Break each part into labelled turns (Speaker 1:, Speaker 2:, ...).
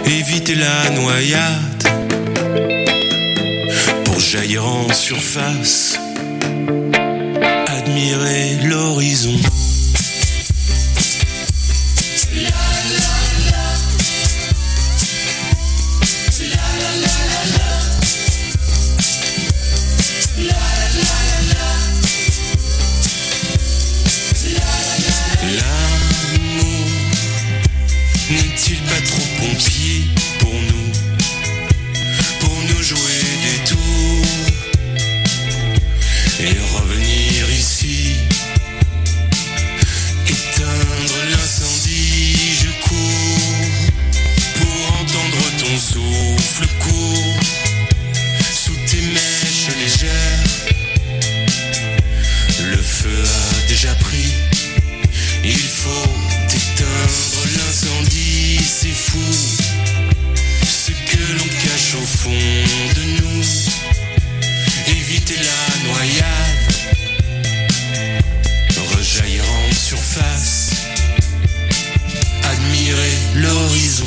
Speaker 1: éviter la noyade pour jaillir en surface, admirer l'horizon. N'est-il pas trop pompier pour nous jouer des tours et revenir ici, éteindre l'incendie? Je cours pour entendre ton souffle court sous tes mèches légères. Le feu a déjà pris, il faut éteindre l'incendie, c'est fou ce que l'on cache au fond de nous. Éviter la noyade, rejaillir en surface, admirer l'horizon.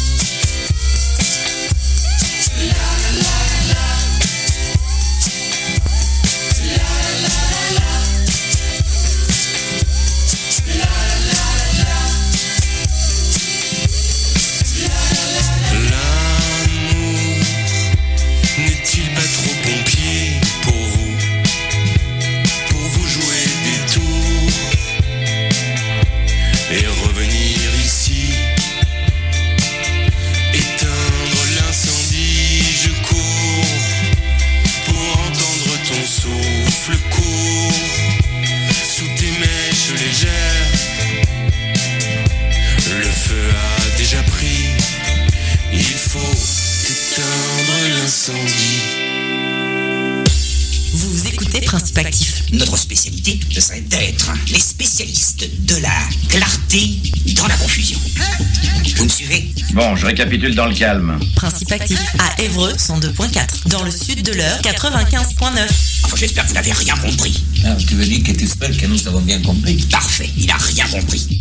Speaker 2: Vous écoutez Principe Actif.
Speaker 3: Notre spécialité, ce serait d'être les spécialistes de la clarté dans la confusion. Vous me suivez?
Speaker 4: Bon, je récapitule dans le calme.
Speaker 2: Principe Actif à Évreux 102.4, dans le sud de l'Eure 95.9.
Speaker 3: Enfin, j'espère que vous n'avez rien compris.
Speaker 5: Ah, tu veux dire que tu espères que nous avons bien compris?
Speaker 3: Parfait, il a rien compris.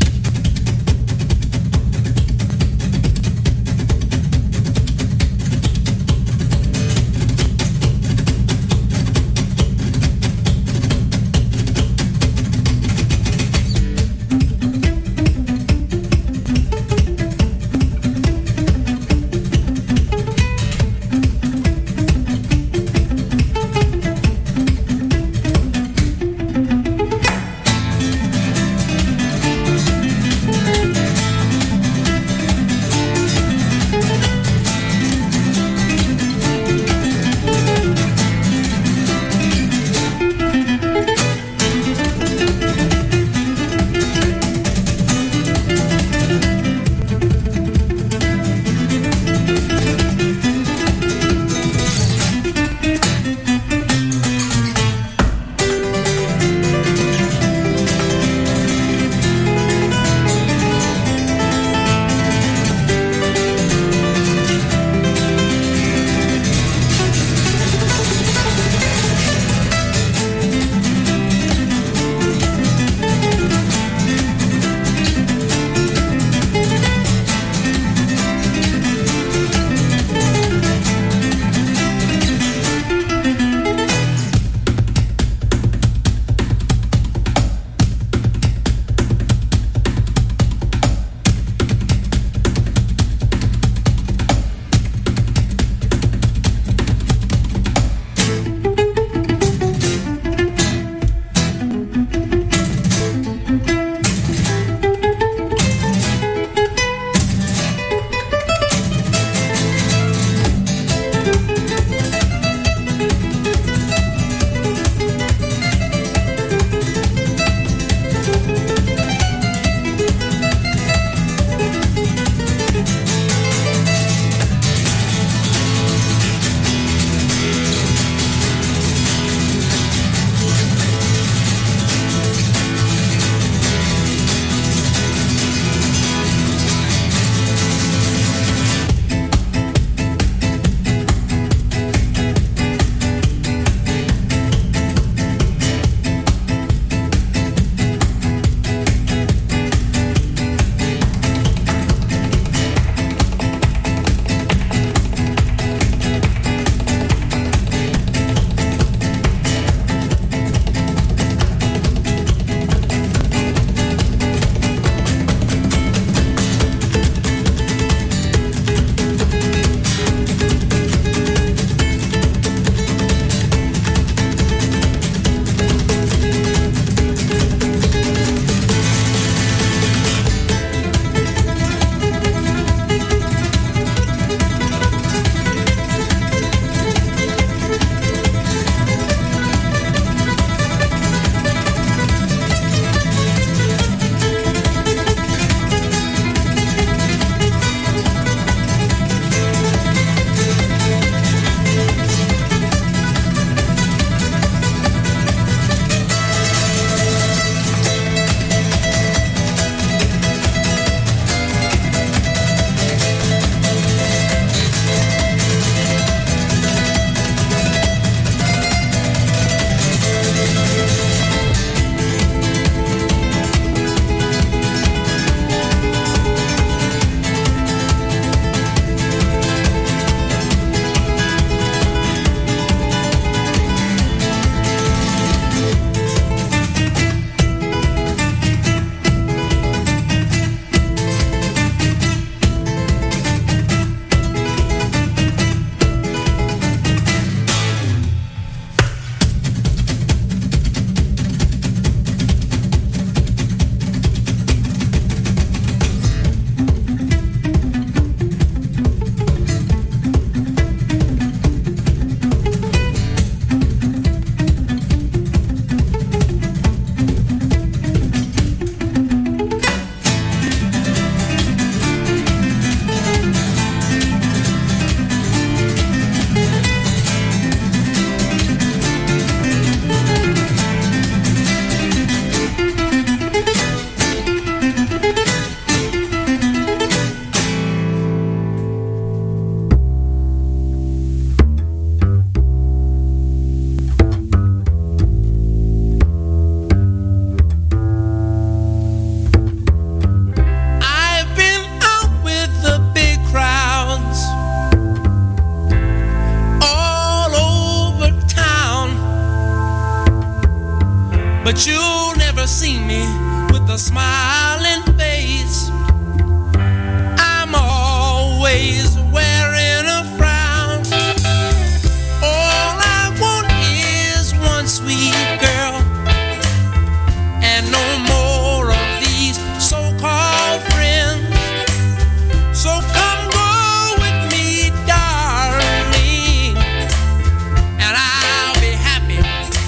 Speaker 1: but you'll never see me with a smiling face. I'm always wearing a frown. All I want is one sweet girl, and no more of these so-called friends. So come go with me, darling, and I'll be happy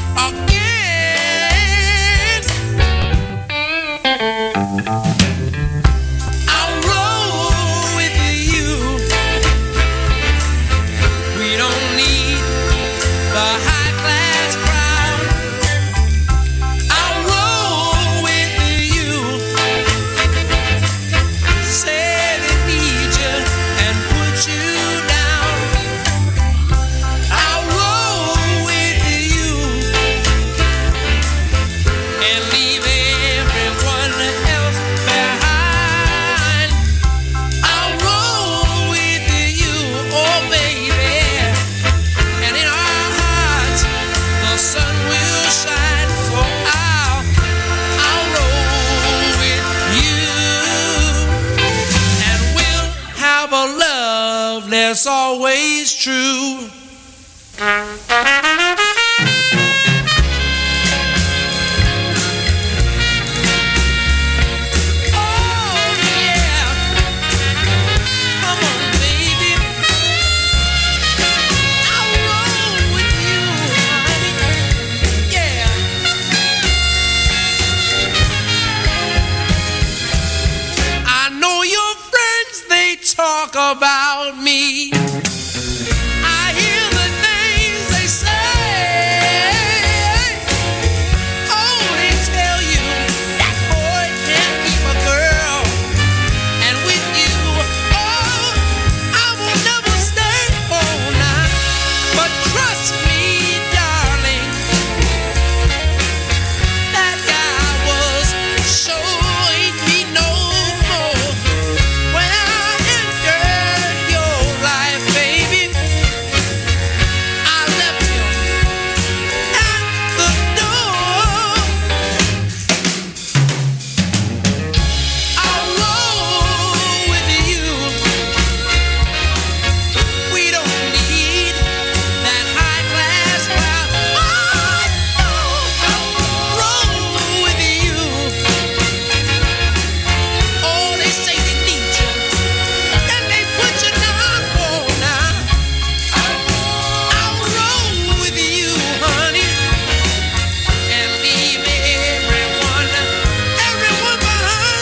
Speaker 1: again. I'll roll with you. We don't need the high-class crowd. I'll roll with you. Say they need you and put you down. I'll roll with you and leave everyone else behind. I'll roll with you, oh baby, and in our hearts the sun will shine. So I'll roll with you, and we'll have a love that's always true. Oh yeah, come on baby, I'll roll with you, honey. Yeah. I know your friends, they talk about me. I hear the things they say. Oh, they tell you that boy can't keep a girl. And with you, oh, I will never stay all night. But trust me, darling, that guy was so ain't me no more. When I entered your life, baby, I left him at the door. I'll roll with you. We don't need that high-class crowd. I'll roll with you. Oh, they say they need you, and they put you down for now. I'll roll with you, honey, and leave everyone behind.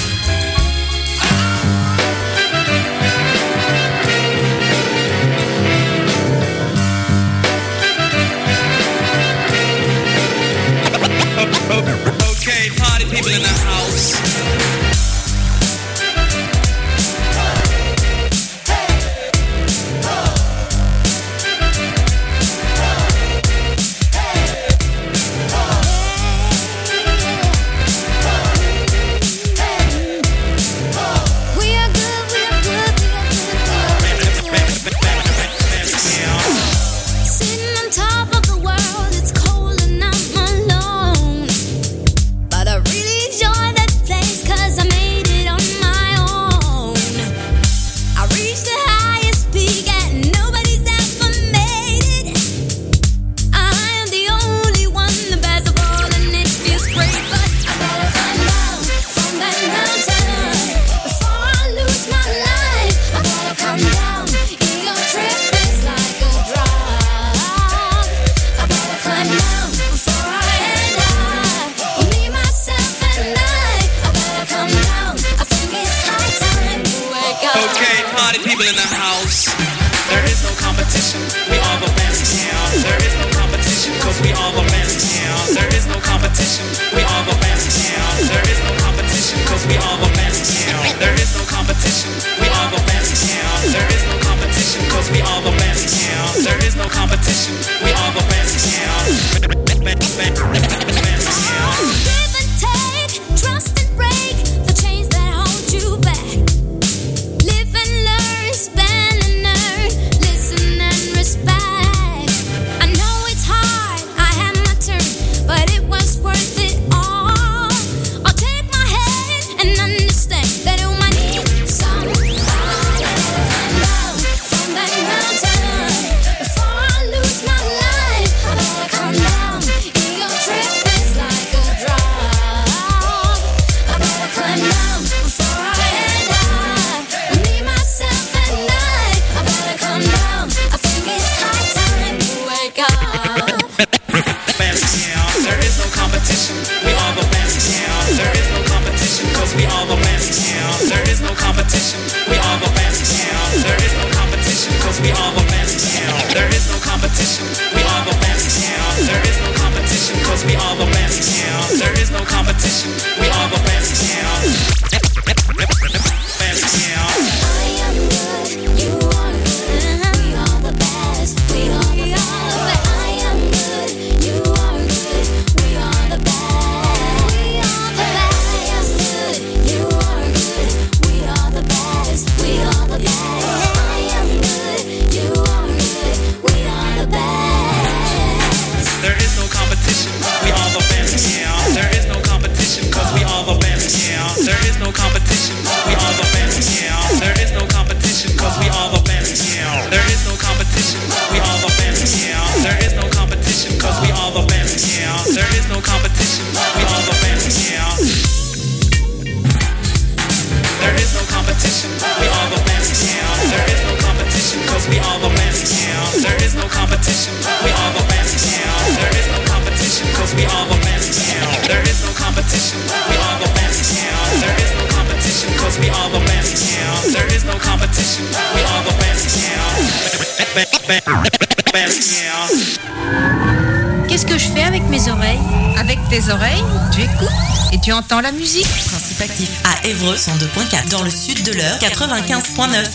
Speaker 6: Okay, party people in the house.
Speaker 7: We are good, we are good, Sitting on top of the world, it's cold and I'm alone. But I really enjoy that place 'cause I made it on my own. I reached the highest peak and nobody's ever made it. I am the only one, the best of all, and it feels great. But I gotta climb down from that mountain before I lose my life. I gotta come down. Ego trip is like a drug. I gotta climb down before I end up. Me, myself, and I gotta come down. I think it's high time to wake up.
Speaker 6: Okay, party people in the house. There is no competition, we all the best now. There is no competition, cause we all the best now. There is no competition, we all the best now. There is no competition, cause we all the best now. There is no competition, we all the best now. There is no competition, cause we all the best now. There is no competition, we all the best now.
Speaker 7: Give and take, trust and break the chains that hold you back. Live and learn, spend and earn, listen and respect. We are the best. I am good, you are good. We are the best.
Speaker 6: There is no competition, we are the best, yeah. There is no competition, cause we are the best, yeah. There is no competition, we are the best, yeah. There is no competition, cause we are the best, yeah. There is no competition, we are the best, yeah. There is no competition, cause we are the best, yeah. There is no competition, we are the best, yeah. There is no competition, we are the best, yeah. There is no competition, cause we are the best, yeah. There is no competition, we are the best, yeah. There is no competition, cause we are the best, yeah. There is no competition, we are the best, yeah. There is no competition, cause we are the best, yeah. There is no competition, we are the best, yeah. Best, yeah.
Speaker 8: Qu'est-ce que je fais avec mes oreilles? Avec tes oreilles, tu écoutes et tu entends la musique.
Speaker 2: Principe actif à Évreux 102.4. Dans le sud de l'heure 95.9.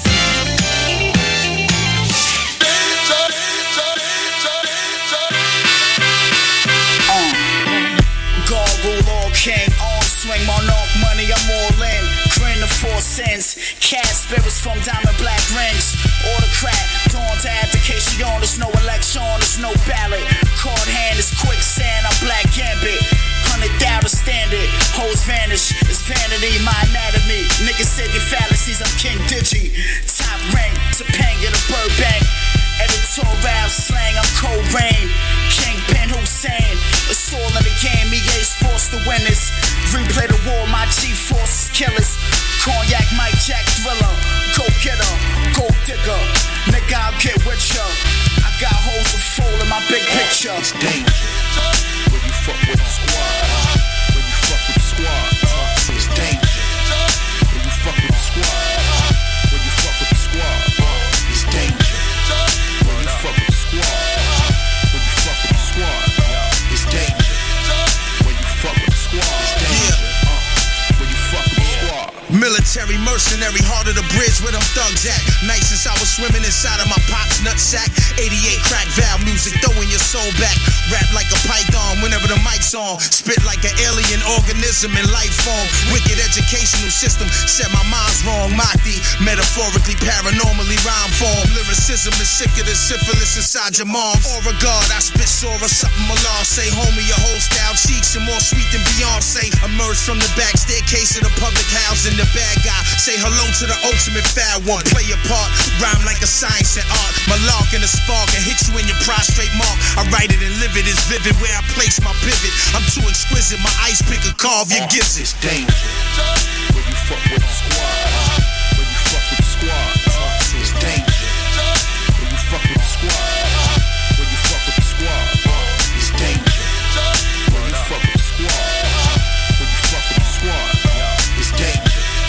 Speaker 9: God rule all king, arm swing, monarch money, I'm all in. Grin the four sins, cast spirits from diamond black rings. Autocrat, dawn to abdication, there's no election, there's no ballot. Card hand is quicksand, I'm black gambit. 100,000 standard, hoes vanish, it's vanity, my anatomy. Niggas said your fallacies, I'm King Digi. Top rank, Topanga to Burbank. Editorial slang, I'm Cold Rain. Kingpin Hussein, it's all in the game, EA Sports the winners. Replay the war, my G-Force is killers. Cognac, Mike Jack Thriller. Go getter, go digger. Nigga, I'll get with ya. I got holes of full in my big picture.
Speaker 10: It's dangerous when you fuck with the squad. When you fuck with the squad. It's dangerous when you fuck with the squad. When you fuck with the squad. It's dangerous when you fuck with the squad. When you fuck with the squad. It's dangerous when you fuck with the squad. It's dangerous when you fuck with the squad.
Speaker 11: Military mercenary, heart of the bridge where them thugs at. Night since I was swimming inside of my pop's nutsack. 88 crack valve music, throwing your soul back. Rap like a python whenever the mic's on. Spit like an alien organism in life form. Wicked educational system, set my mind's wrong. Mahdi, metaphorically, paranormally rhyme form. Lyricism is sicker than syphilis inside your mom's. Aura God, I spit Sora, something Allah say. Homie, your whole style cheeks are more sweet than Beyonce. Emerge from the back staircase of the public housing. The bad guy, say hello to the ultimate fad one. Play your part, rhyme like a science and art. My lark and a spark and hit you in your prostrate mark. I write it and live it, it's vivid where I place my pivot. I'm too exquisite, my ice pick a carve your gizzard.
Speaker 10: It's dangerous when you fuck with the squad. When you fuck with the squad. It's dangerous when you fuck with the squad. When you fuck with the squad. It's dangerous when you fuck with the squad. When you fuck with the squad. It's dangerous.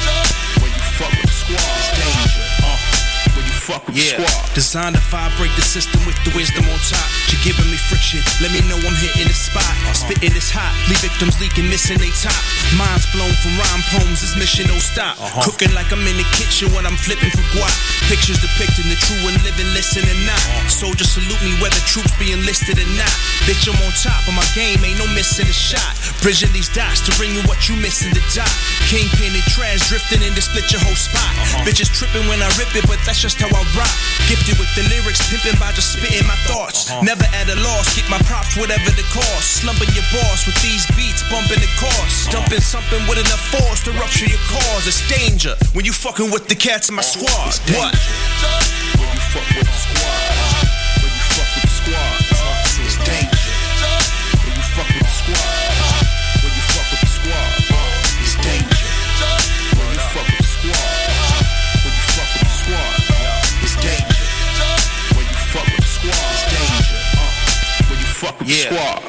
Speaker 10: Fuck with the squad. It's dangerous. When you fuck with the squad.
Speaker 12: Designed to vibrate the system with the wisdom on top. You're giving me friction. Let me know I'm hitting the spot. Spitting is hot. Leave victims leaking, missing they top. Minds blown from rhyme poems. This mission don't stop. Cooking like I'm in the kitchen when I'm flipping for guap. Pictures depicting the true and living, listen and not. Soldiers salute me whether troops be enlisted or not. Bitch, I'm on top of my game. Ain't no missing a shot. Bridging these dots to bring you what you missing the dot. Kingpin and trash drifting in to split your whole spot. Bitches tripping when I rip it, but that's just how I rock. Gifted with the lyrics, pimping by just spitting my thoughts. Never at a loss, get my props, whatever the cost. Slumping your boss with these beats, bumping the course. Dumping something with enough force to rupture your cause. It's danger when you fucking with the cats in my squad. What?
Speaker 10: When you fuck with the squad. When you fuck with the squad. It's dangerous when you fuck with the squad. When you fuck with the squad. It's dangerous when you fuck with the squad. When you fuck with the squad. It's dangerous when you fuck with the squad. It's dangerous when you fuck with the squad.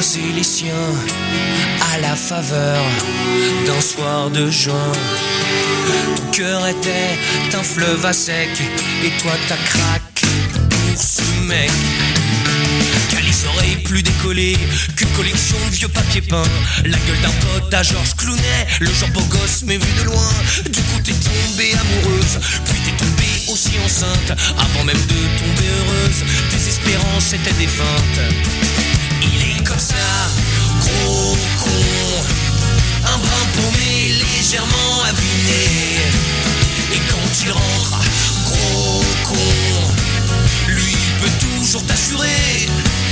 Speaker 1: croisé les siens à la faveur d'un soir de juin. Ton cœur était un fleuve à sec et toi t'as craqué pour ce mec qui a les oreilles plus décollées qu'une collection de vieux papiers peints. La gueule d'un pote à Georges Clooney, le genre beau gosse mais vu de loin. Du coup t'es tombée amoureuse, puis t'es tombée aussi enceinte. Avant même de tomber heureuse, tes espérances étaient défuntes. Il est comme ça, gros con, un brin paumé, légèrement aviné. Et quand il rentre, gros con, lui peut toujours t'assurer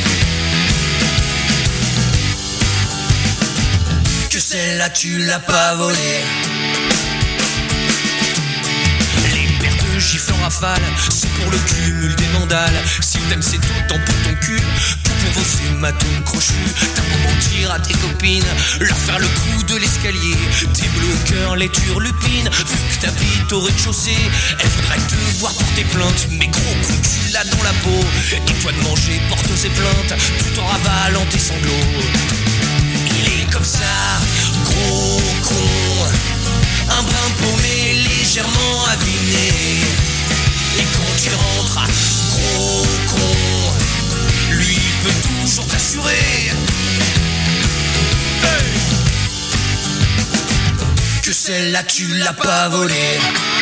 Speaker 1: que celle-là tu l'as pas volée. Les paires de gifles en rafale, c'est pour le cumul des mandales. Si t'aimes c'est autant pour ton cul que pour vos hématomes crochus. T'as beau mentir à tes copines, leur faire le coup de l'escalier. Tes bleus au cœur les turlupines, vu que t'habites au rez-de-chaussée. Elle voudrait te voir porter plainte, mais gros coup tu l'as dans la peau. Et toi de manger porte ses plaintes, tout en ravalant tes sanglots. Il est comme ça, gros con, un brin paumé, légèrement aviné. Et quand il rentre, gros con, lui peut toujours t'assurer que celle-là tu l'as pas volée.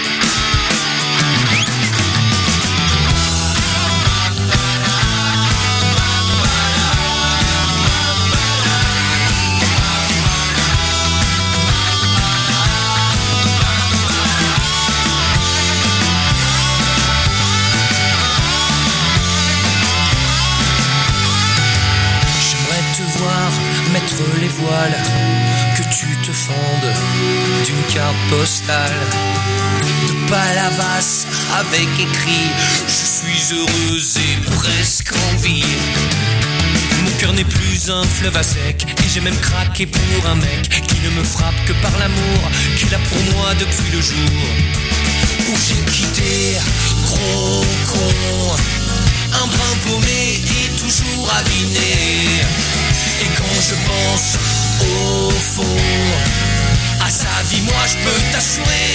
Speaker 1: Mettre les voiles, que tu te fendes d'une carte postale de Palavas avec écrit je suis heureuse et presque en vie. Mon cœur n'est plus un fleuve à sec et j'ai même craqué pour un mec qui ne me frappe que par l'amour qu'il a pour moi depuis le jour où j'ai quitté, gros con, un brin paumé et toujours aviné. Et quand je pense au fond à sa vie, moi je peux t'assurer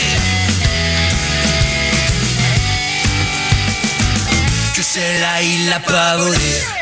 Speaker 1: que celle-là il l'a pas volée.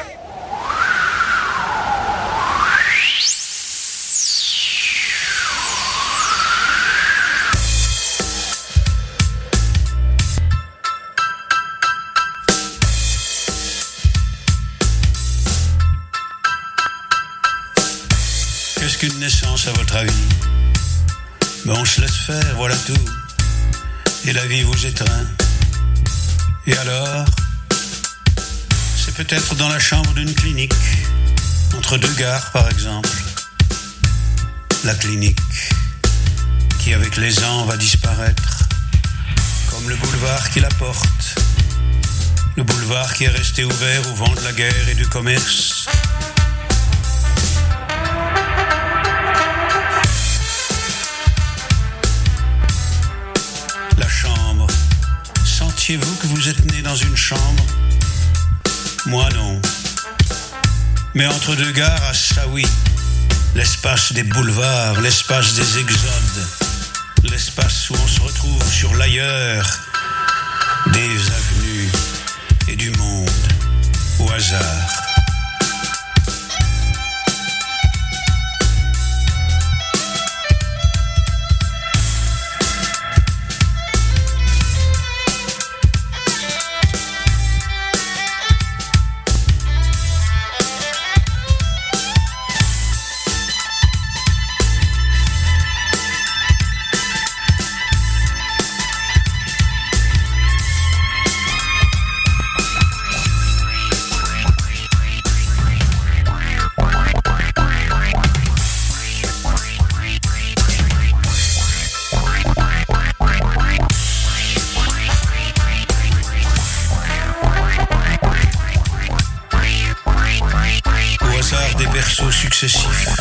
Speaker 13: Qu'est-ce qu'une naissance à votre avis? Ben on se laisse faire, voilà tout. Et la vie vous étreint. Et alors? C'est peut-être dans la chambre d'une clinique, entre deux gares par exemple. La clinique, qui avec les ans va disparaître, comme le boulevard qui la porte. Le boulevard qui est resté ouvert au vent de la guerre et du commerce. La chambre. Sentiez-vous que vous êtes né dans une chambre? Moi non. Mais entre deux gares, à ça oui. L'espace des boulevards, l'espace des exodes. L'espace où on se retrouve sur l'ailleurs. Des avenues et du monde au hasard. Successifs.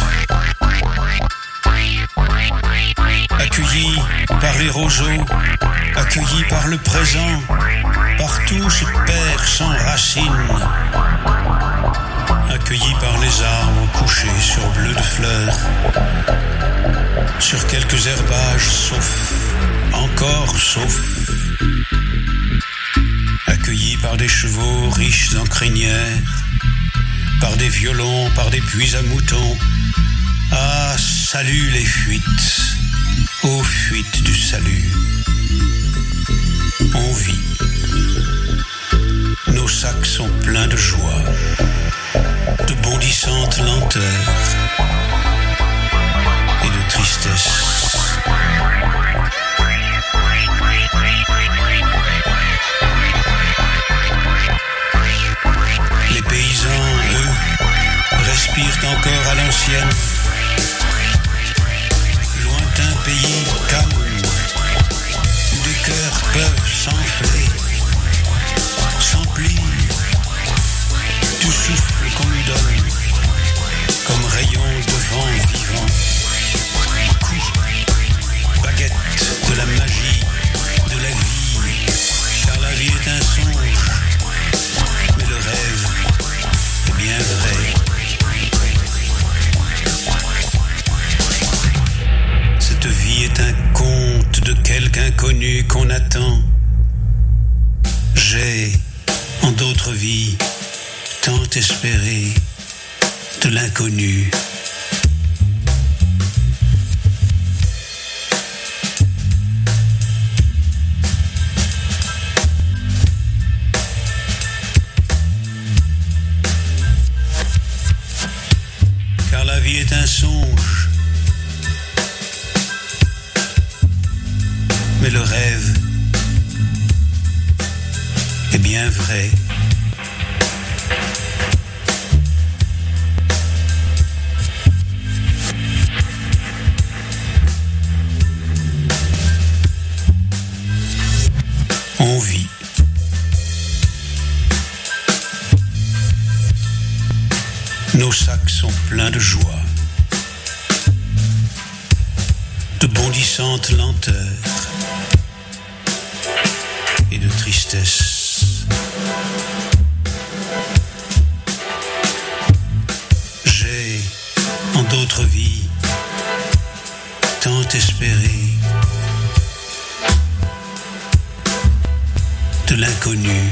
Speaker 13: Accueillis par les roseaux, accueillis par le présent, partout se perd sans racine. accueillis par les arbres couchés sur bleu de fleurs, sur quelques herbages sauf, encore sauf, accueillis par des chevaux riches en crinières, par des violons, par des puits à moutons. Ah, salut les fuites, ô fuites du salut. On vit, nos sacs sont pleins de joie, de bondissantes lenteurs et de tristesse. Les paysans, eux, respirent encore à l'ancienne. Lointain pays calme, où des cœurs peuvent s'enfler, s'emplir. Tout souffle qu'on nous donne, comme rayon de vent vivant. Coup, baguette de la magie, de la vie, car la vie est un songe, mais le rêve est bien vrai. Cette vie est un conte de quelque inconnu qu'on attend. J'ai, en d'autres vies, tant espéré de l'inconnu. Car la vie est un songe, mais le rêve est bien vrai. On vit. Nos sacs sont pleins de joie, de bondissantes lenteurs et de tristesse. J'ai, en d'autres vies, tant espéré de l'inconnu.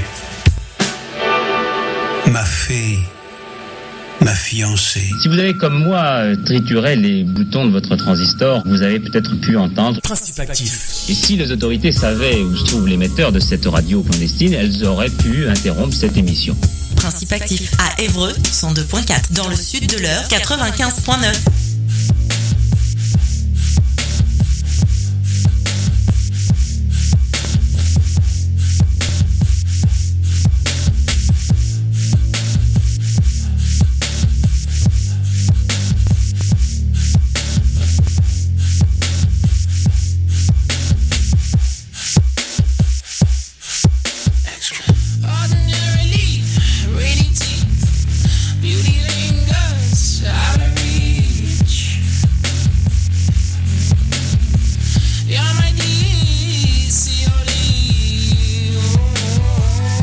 Speaker 13: Ma fée, ma fiancée.
Speaker 14: Si vous avez comme moi trituré les boutons de votre transistor, vous avez peut-être pu entendre
Speaker 15: Principe actif.
Speaker 14: Et si les autorités savaient où se trouve l'émetteur de cette radio clandestine, elles auraient pu interrompre cette émission.
Speaker 2: Principe actif à Évreux 102.4, dans le sud de l'Eure 95.9.